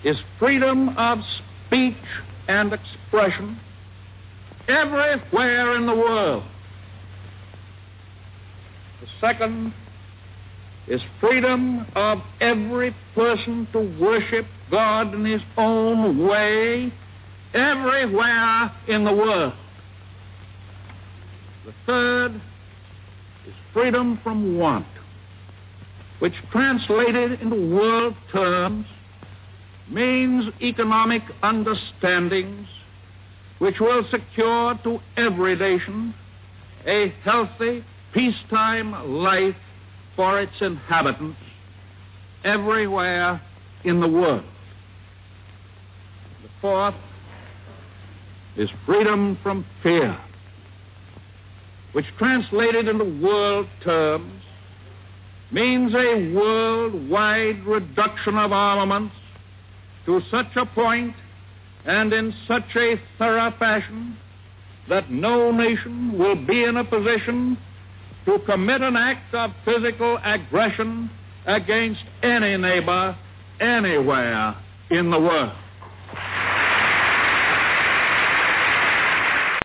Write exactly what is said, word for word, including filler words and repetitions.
is freedom of speech and expression everywhere in the world. The second is freedom of every person to worship God in his own way everywhere in the world. The third is freedom from want, which translated into world terms means economic understandings which will secure to every nation a healthy, peacetime life for its inhabitants everywhere in the world. The fourth is freedom from fear, which translated into world terms means a worldwide reduction of armaments to such a point and in such a thorough fashion that no nation will be in a position to commit an act of physical aggression against any neighbor anywhere in the world.